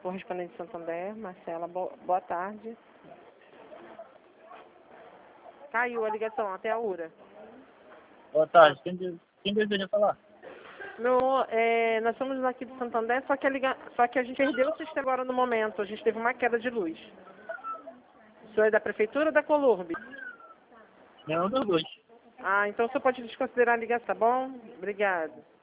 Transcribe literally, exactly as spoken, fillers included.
Correspondente de Santander, Marcela, bo boa tarde. Caiu a ligação, até a URA. Boa tarde, quem, de, quem deseja falar? No, é, nós somos aqui de Santander, só que, a liga... só que a gente perdeu o sistema agora no momento, a gente teve uma queda de luz. O senhor é da Prefeitura ou da Colurb? Nenhum dos dois. Ah, então o senhor pode desconsiderar a ligação, tá bom? Obrigado.